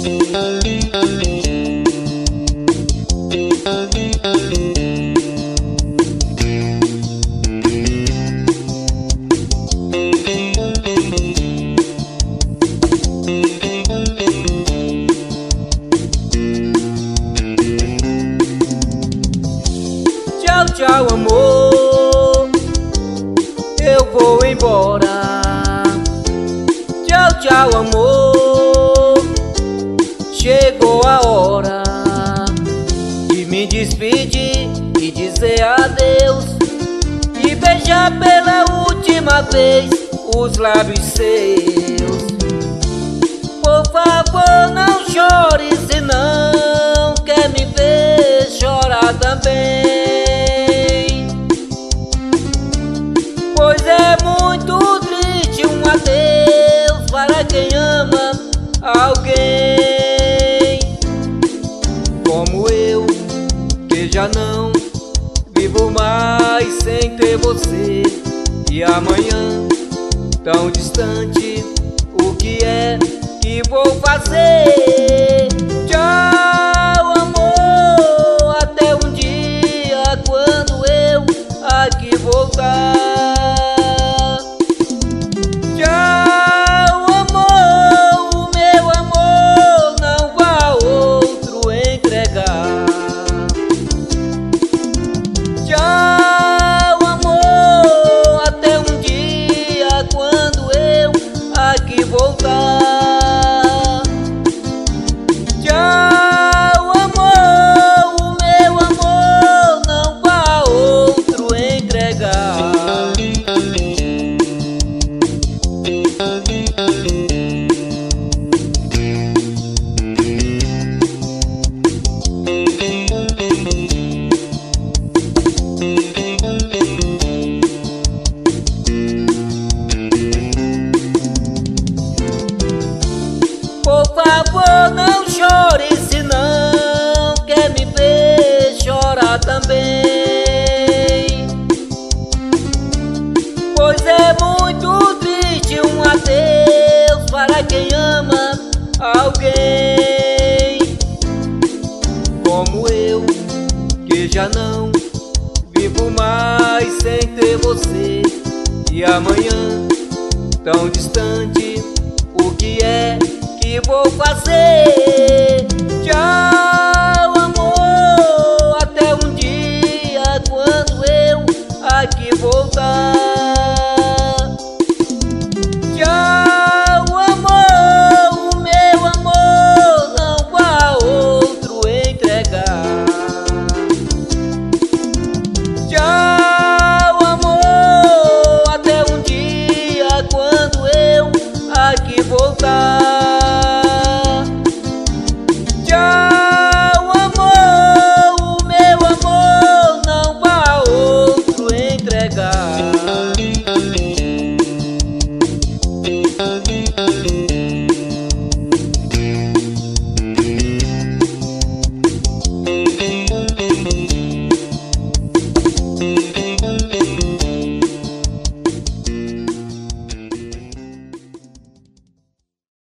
Tchau, tchau, amor, eu vou embora. Tchau, tchau, amor, chegou a hora de me despedir e dizer adeus, e beijar pela última vez os lábios seus. Por favor, não chore, se não quer me ver chorar também, pois é muito triste um adeus para quem ama alguém. Como eu, que já não vivo mais sem ter você, e amanhã tão distante, o que é que vou fazer? Tchau, amor, até um dia quando eu aqui voltar. Tchau, amor, o meu amor, não vá outro entregar. Tchau, amor, até um dia quando eu aqui voltar. Tchau, amor, o meu amor, não vá outro entregar. Por favor, não chore, se não quer me ver chorar também, pois é muito triste um adeus para quem ama alguém. Como eu, que já não vivo mais sem ter você, e amanhã tão distante, o que é que vou fazer?